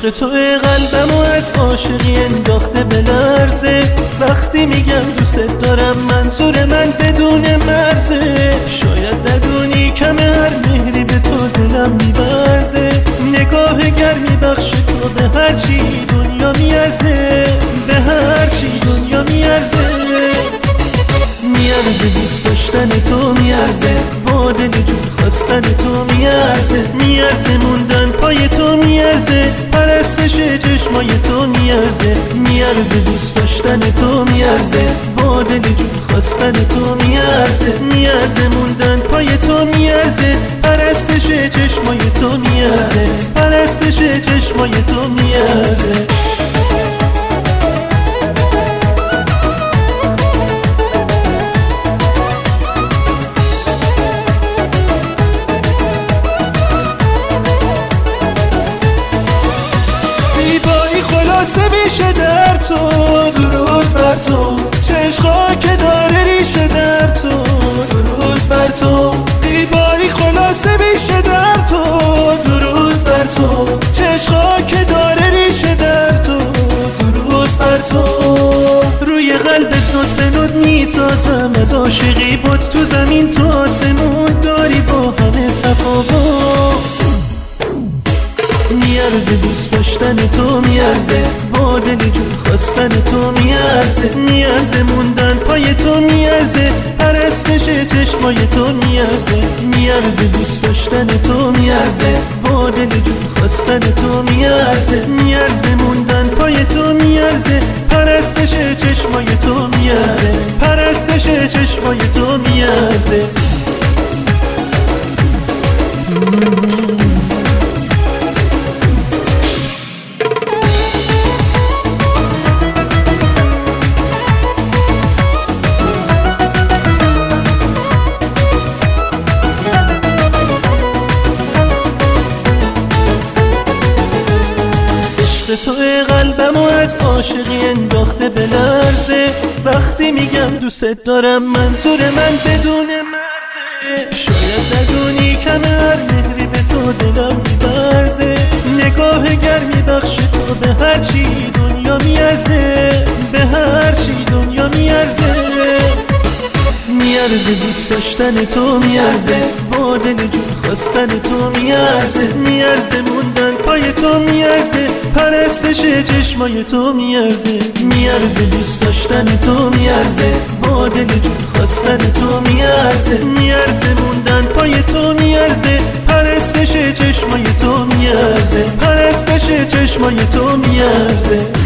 عشق تو قلبمو از عاشقی انداخته به لرزه. وقتی میگم دوست دارم منظور من بدون مرزه. شاید ندونی کم هر مهری به تو دلم میبرزه. نگاه گرمی بخش تو به هر چی دنیا میارزه. به هر چی دنیا میارزه. میارزه دوست داشتن تو میارزه. با دل جون خواستن تو میارزه. میارزه موندن پای تو میارزه. پرستش چشمای تو میارزه. میارزه دوست داشتن تو میارزه. با دل جون خواستن تو میارزه. میارزه موندن پای تو میارزه. پرستش چشمای تو میارزه. پرستش چشمای تو میارزه. ریشه در تو درود بر تو. چشقا که داره ریشه در تو درود بر تو. زیبایی خلاصه بیشه در تو درود بر تو. چشقا که داره ریشه در تو درود بر تو. روی قلب نوت میسازم از عاشقی بود. تو زمین تو آسمون داری با همه تفاوت. میارزه دوست داشتن تو میارزه. با دل جون خواستن تو میارزه. میارزه موندن پای تو میارزه. پرستش چشمای تو میارزه. میارزه دوست داشتن تو میارزه. با دل جون خواستن تو میارزه. میارزه موندن پای تو میارزه. پرستش چشمای تو میارزه. پرستش چشمای تو میارزه. تو قلبمو از عاشقی انداخته به لرزه. وقتی میگم دوست دارم منظور من بدون مرزه. شاید ندونی کم هر مهری به تو دلم میبرزه. نگاه گرمی بخش تو به هر چی دنیا میارزه. به هر چی دنیا میارزه. میارزه دوست داشتن تو میارزه. با دل جون خواستن تو میارزه. میارزه موندن پای تو میارزه. پرستش چشمای تو میارزه. میارزه دوست داشتن تو میارزه. با دل جون خواستن تو میارزه. میارزه موندن پای تو میارزه. پرستش چشمای تو میارزه. پرستش چشمای تو میارزه.